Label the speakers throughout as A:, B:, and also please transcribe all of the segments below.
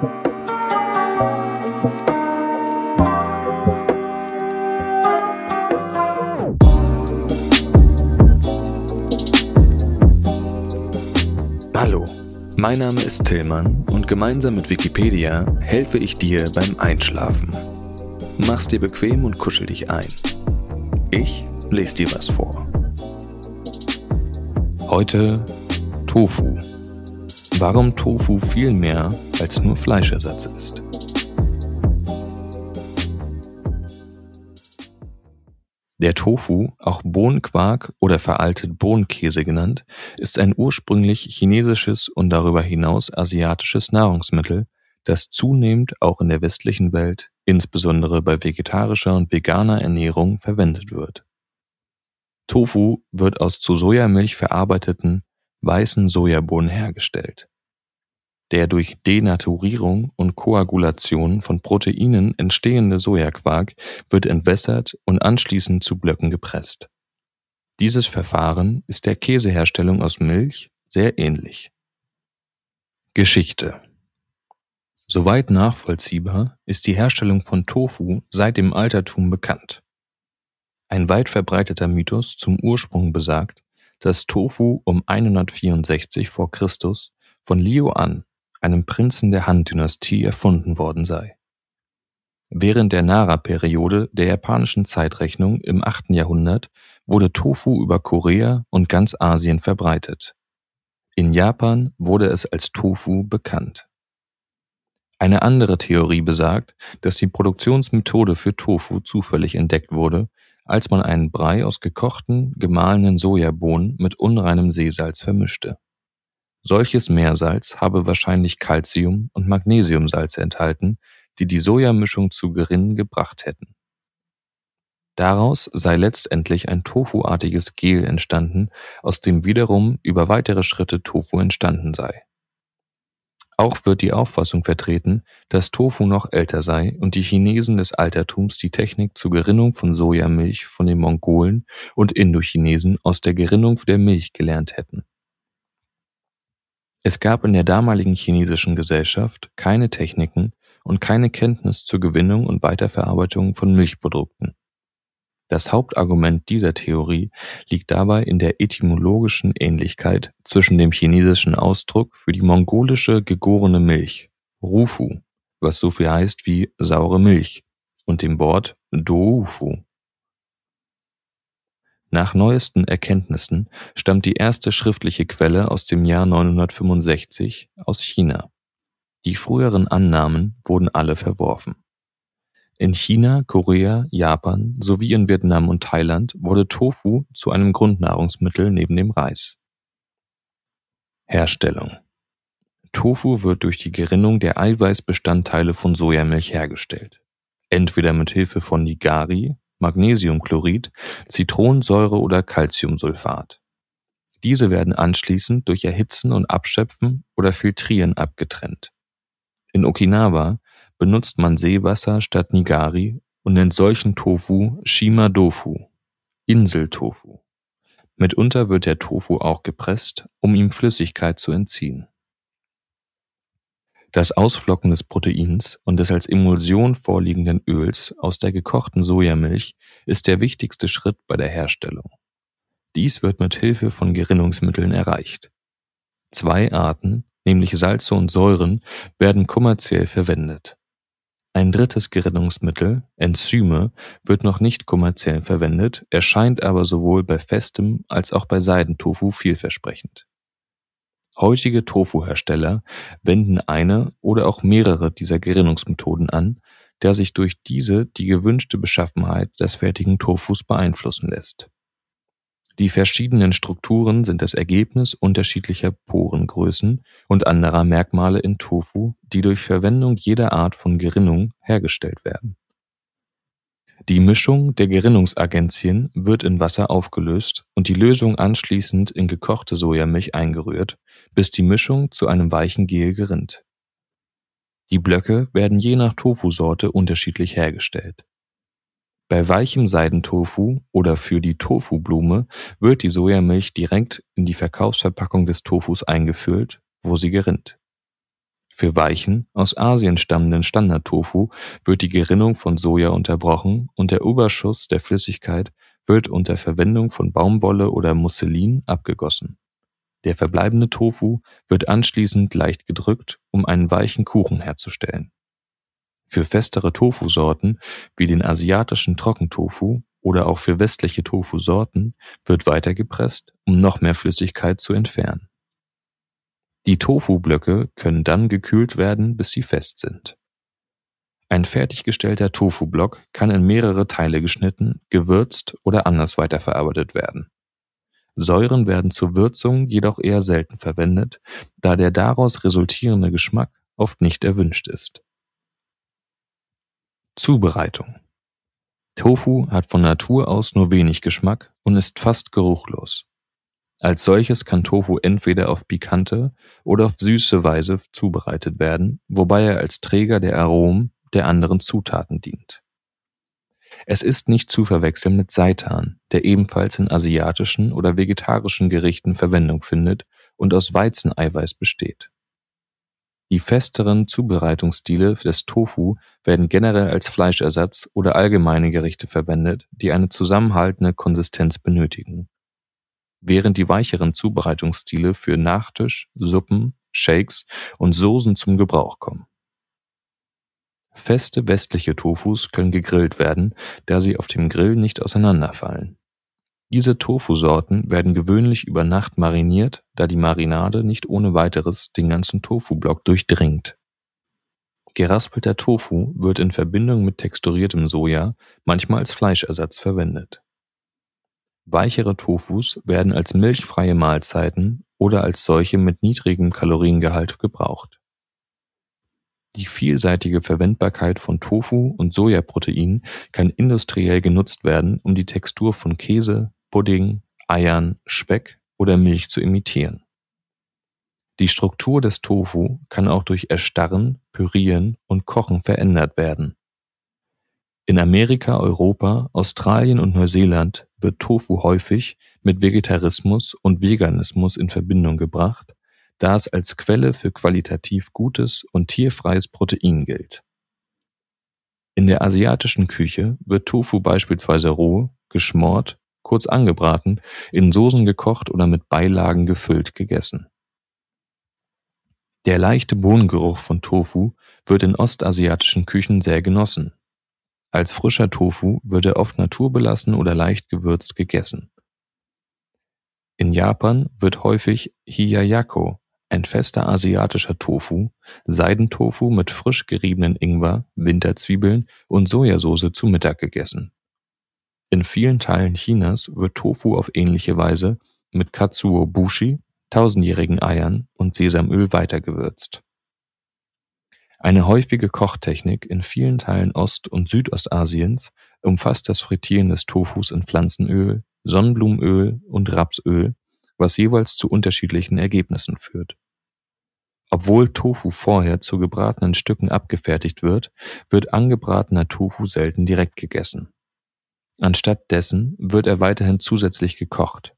A: Hallo, mein Name ist Tillmann und gemeinsam mit Wikipedia helfe ich dir beim Einschlafen. Mach's dir bequem und kuschel dich ein. Ich lese dir was vor. Heute Tofu. Warum Tofu viel mehr als nur Fleischersatz ist. Der Tofu, auch Bohnenquark oder veraltet Bohnenkäse genannt, ist ein ursprünglich chinesisches und darüber hinaus asiatisches Nahrungsmittel, das zunehmend auch in der westlichen Welt, insbesondere bei vegetarischer und veganer Ernährung, verwendet wird. Tofu wird aus zu Sojamilch verarbeiteten, weißen Sojabohnen hergestellt. Der durch Denaturierung und Koagulation von Proteinen entstehende Sojaquark wird entwässert und anschließend zu Blöcken gepresst. Dieses Verfahren ist der Käseherstellung aus Milch sehr ähnlich. Geschichte. Soweit nachvollziehbar ist die Herstellung von Tofu seit dem Altertum bekannt. Ein weit verbreiteter Mythos zum Ursprung besagt, dass Tofu um 164 v. Chr. von Liu An, einem Prinzen der Han-Dynastie, erfunden worden sei. Während der Nara-Periode der japanischen Zeitrechnung im 8. Jahrhundert wurde Tofu über Korea und ganz Asien verbreitet. In Japan wurde es als Tofu bekannt. Eine andere Theorie besagt, dass die Produktionsmethode für Tofu zufällig entdeckt wurde, als man einen Brei aus gekochten, gemahlenen Sojabohnen mit unreinem Seesalz vermischte. Solches Meersalz habe wahrscheinlich Calcium- und Magnesiumsalze enthalten, die die Sojamischung zu Gerinnen gebracht hätten. Daraus sei letztendlich ein tofuartiges Gel entstanden, aus dem wiederum über weitere Schritte Tofu entstanden sei. Auch wird die Auffassung vertreten, dass Tofu noch älter sei und die Chinesen des Altertums die Technik zur Gerinnung von Sojamilch von den Mongolen und Indochinesen aus der Gerinnung der Milch gelernt hätten. Es gab in der damaligen chinesischen Gesellschaft keine Techniken und keine Kenntnis zur Gewinnung und Weiterverarbeitung von Milchprodukten. Das Hauptargument dieser Theorie liegt dabei in der etymologischen Ähnlichkeit zwischen dem chinesischen Ausdruck für die mongolische gegorene Milch, Rufu, was so viel heißt wie saure Milch, und dem Wort Doufu. Nach neuesten Erkenntnissen stammt die erste schriftliche Quelle aus dem Jahr 965 aus China. Die früheren Annahmen wurden alle verworfen. In China, Korea, Japan sowie in Vietnam und Thailand wurde Tofu zu einem Grundnahrungsmittel neben dem Reis. Herstellung. Tofu wird durch die Gerinnung der Eiweißbestandteile von Sojamilch hergestellt. Entweder mit Hilfe von Nigari, Magnesiumchlorid, Zitronensäure oder Calciumsulfat. Diese werden anschließend durch Erhitzen und Abschöpfen oder Filtrieren abgetrennt. In Okinawa benutzt man Seewasser statt Nigari und nennt solchen Tofu Shima-Tofu, Inseltofu. Mitunter wird der Tofu auch gepresst, um ihm Flüssigkeit zu entziehen. Das Ausflocken des Proteins und des als Emulsion vorliegenden Öls aus der gekochten Sojamilch ist der wichtigste Schritt bei der Herstellung. Dies wird mit Hilfe von Gerinnungsmitteln erreicht. 2 Arten, nämlich Salze und Säuren, werden kommerziell verwendet. Ein drittes Gerinnungsmittel, Enzyme, wird noch nicht kommerziell verwendet, erscheint aber sowohl bei festem als auch bei Seidentofu vielversprechend. Heutige Tofu-Hersteller wenden eine oder auch mehrere dieser Gerinnungsmethoden an, da sich durch diese die gewünschte Beschaffenheit des fertigen Tofus beeinflussen lässt. Die verschiedenen Strukturen sind das Ergebnis unterschiedlicher Porengrößen und anderer Merkmale in Tofu, die durch Verwendung jeder Art von Gerinnung hergestellt werden. Die Mischung der Gerinnungsagenzien wird in Wasser aufgelöst und die Lösung anschließend in gekochte Sojamilch eingerührt, bis die Mischung zu einem weichen Gel gerinnt. Die Blöcke werden je nach Tofu-Sorte unterschiedlich hergestellt. Bei weichem Seidentofu oder für die Tofu-Blume wird die Sojamilch direkt in die Verkaufsverpackung des Tofus eingefüllt, wo sie gerinnt. Für weichen, aus Asien stammenden Standard-Tofu wird die Gerinnung von Soja unterbrochen und der Überschuss der Flüssigkeit wird unter Verwendung von Baumwolle oder Musselin abgegossen. Der verbleibende Tofu wird anschließend leicht gedrückt, um einen weichen Kuchen herzustellen. Für festere Tofu-Sorten wie den asiatischen Trockentofu oder auch für westliche Tofu-Sorten wird weiter gepresst, um noch mehr Flüssigkeit zu entfernen. Die Tofu-Blöcke können dann gekühlt werden, bis sie fest sind. Ein fertiggestellter Tofu-Block kann in mehrere Teile geschnitten, gewürzt oder anders weiterverarbeitet werden. Säuren werden zur Würzung jedoch eher selten verwendet, da der daraus resultierende Geschmack oft nicht erwünscht ist. Zubereitung: Tofu hat von Natur aus nur wenig Geschmack und ist fast geruchlos. Als solches kann Tofu entweder auf pikante oder auf süße Weise zubereitet werden, wobei er als Träger der Aromen der anderen Zutaten dient. Es ist nicht zu verwechseln mit Seitan, der ebenfalls in asiatischen oder vegetarischen Gerichten Verwendung findet und aus Weizeneiweiß besteht. Die festeren Zubereitungsstile des Tofu werden generell als Fleischersatz oder allgemeine Gerichte verwendet, die eine zusammenhaltende Konsistenz benötigen, während die weicheren Zubereitungsstile für Nachtisch, Suppen, Shakes und Soßen zum Gebrauch kommen. Feste westliche Tofus können gegrillt werden, da sie auf dem Grill nicht auseinanderfallen. Diese Tofu-Sorten werden gewöhnlich über Nacht mariniert, da die Marinade nicht ohne weiteres den ganzen Tofu-Block durchdringt. Geraspelter Tofu wird in Verbindung mit texturiertem Soja manchmal als Fleischersatz verwendet. Weichere Tofus werden als milchfreie Mahlzeiten oder als solche mit niedrigem Kaloriengehalt gebraucht. Die vielseitige Verwendbarkeit von Tofu und Sojaprotein kann industriell genutzt werden, um die Textur von Käse, Pudding, Eiern, Speck oder Milch zu imitieren. Die Struktur des Tofu kann auch durch Erstarren, Pürieren und Kochen verändert werden. In Amerika, Europa, Australien und Neuseeland wird Tofu häufig mit Vegetarismus und Veganismus in Verbindung gebracht, da es als Quelle für qualitativ gutes und tierfreies Protein gilt. In der asiatischen Küche wird Tofu beispielsweise roh, geschmort, kurz angebraten, in Soßen gekocht oder mit Beilagen gefüllt gegessen. Der leichte Bohnengeruch von Tofu wird in ostasiatischen Küchen sehr genossen. Als frischer Tofu wird er oft naturbelassen oder leicht gewürzt gegessen. In Japan wird häufig Hiyayako, ein fester asiatischer Tofu, Seidentofu mit frisch geriebenen Ingwer, Winterzwiebeln und Sojasauce zu Mittag gegessen. In vielen Teilen Chinas wird Tofu auf ähnliche Weise mit Katsuobushi, tausendjährigen Eiern und Sesamöl weitergewürzt. Eine häufige Kochtechnik in vielen Teilen Ost- und Südostasiens umfasst das Frittieren des Tofus in Pflanzenöl, Sonnenblumenöl und Rapsöl, was jeweils zu unterschiedlichen Ergebnissen führt. Obwohl Tofu vorher zu gebratenen Stücken abgefertigt wird, wird angebratener Tofu selten direkt gegessen. Anstatt dessen wird er weiterhin zusätzlich gekocht.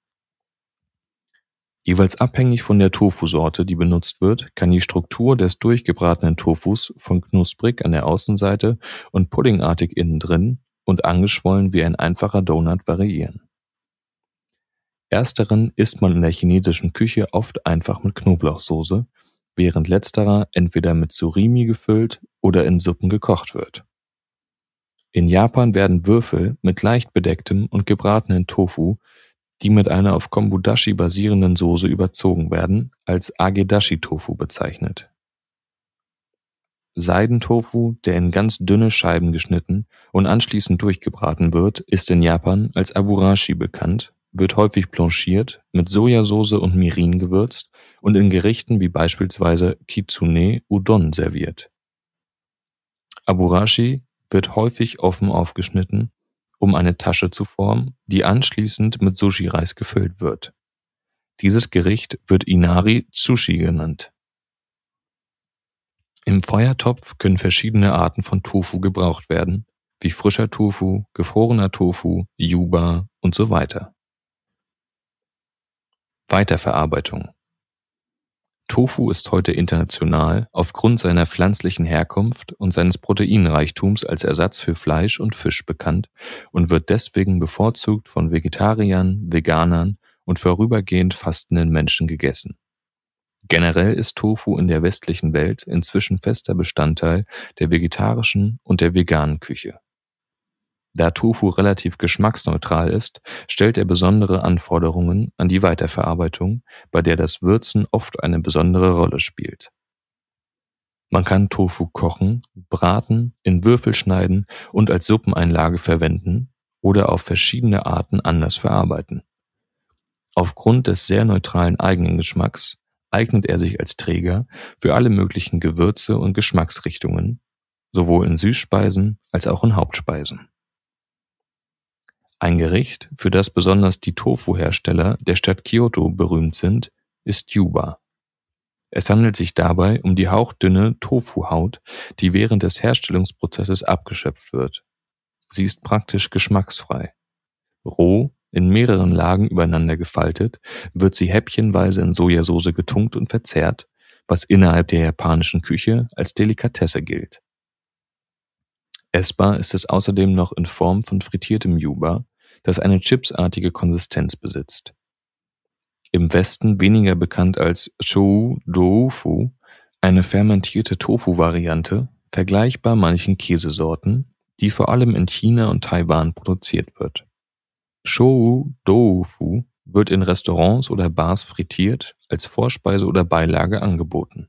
A: Jeweils abhängig von der Tofu-Sorte, die benutzt wird, kann die Struktur des durchgebratenen Tofus von knusprig an der Außenseite und puddingartig innen drin und angeschwollen wie ein einfacher Donut variieren. Ersteren isst man in der chinesischen Küche oft einfach mit Knoblauchsoße, während letzterer entweder mit Surimi gefüllt oder in Suppen gekocht wird. In Japan werden Würfel mit leicht bedecktem und gebratenen Tofu, die mit einer auf Kombudashi basierenden Soße überzogen werden, als Agedashi-Tofu bezeichnet. Seidentofu, der in ganz dünne Scheiben geschnitten und anschließend durchgebraten wird, ist in Japan als Aburashi bekannt, wird häufig blanchiert, mit Sojasauce und Mirin gewürzt und in Gerichten wie beispielsweise Kitsune Udon serviert. Aburashi wird häufig offen aufgeschnitten, um eine Tasche zu formen, die anschließend mit Sushi-Reis gefüllt wird. Dieses Gericht wird Inari-Tsushi genannt. Im Feuertopf können verschiedene Arten von Tofu gebraucht werden, wie frischer Tofu, gefrorener Tofu, Yuba und so weiter. Weiterverarbeitung. Tofu ist heute international aufgrund seiner pflanzlichen Herkunft und seines Proteinreichtums als Ersatz für Fleisch und Fisch bekannt und wird deswegen bevorzugt von Vegetariern, Veganern und vorübergehend fastenden Menschen gegessen. Generell ist Tofu in der westlichen Welt inzwischen fester Bestandteil der vegetarischen und der veganen Küche. Da Tofu relativ geschmacksneutral ist, stellt er besondere Anforderungen an die Weiterverarbeitung, bei der das Würzen oft eine besondere Rolle spielt. Man kann Tofu kochen, braten, in Würfel schneiden und als Suppeneinlage verwenden oder auf verschiedene Arten anders verarbeiten. Aufgrund des sehr neutralen eigenen Geschmacks eignet er sich als Träger für alle möglichen Gewürze und Geschmacksrichtungen, sowohl in Süßspeisen als auch in Hauptspeisen. Ein Gericht, für das besonders die Tofu-Hersteller der Stadt Kyoto berühmt sind, ist Yuba. Es handelt sich dabei um die hauchdünne Tofu-Haut, die während des Herstellungsprozesses abgeschöpft wird. Sie ist praktisch geschmacksfrei. Roh, in mehreren Lagen übereinander gefaltet, wird sie häppchenweise in Sojasauce getunkt und verzehrt, was innerhalb der japanischen Küche als Delikatesse gilt. Essbar ist es außerdem noch in Form von frittiertem Yuba, das eine chipsartige Konsistenz besitzt. Im Westen weniger bekannt als Shou-Doufu, eine fermentierte Tofu-Variante, vergleichbar manchen Käsesorten, die vor allem in China und Taiwan produziert wird. Shou-Doufu wird in Restaurants oder Bars frittiert, als Vorspeise oder Beilage angeboten.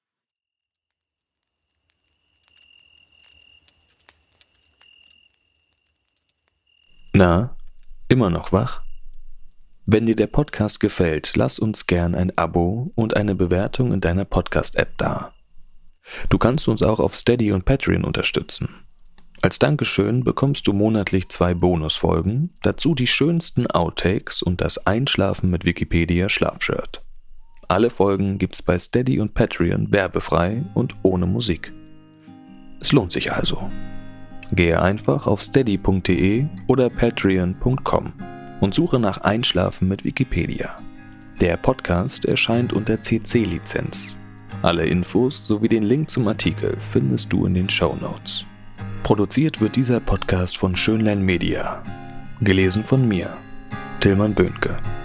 A: Na, immer noch wach? Wenn dir der Podcast gefällt, lass uns gern ein Abo und eine Bewertung in deiner Podcast-App da. Du kannst uns auch auf Steady und Patreon unterstützen. Als Dankeschön bekommst du monatlich 2 Bonusfolgen, dazu die schönsten Outtakes und das Einschlafen mit Wikipedia Schlafshirt. Alle Folgen gibt's bei Steady und Patreon werbefrei und ohne Musik. Es lohnt sich also. Gehe einfach auf steady.de oder patreon.com und suche nach Einschlafen mit Wikipedia. Der Podcast erscheint unter CC-Lizenz. Alle Infos sowie den Link zum Artikel findest du in den Shownotes. Produziert wird dieser Podcast von Schönlein Media. Gelesen von mir, Tilman Böhnke.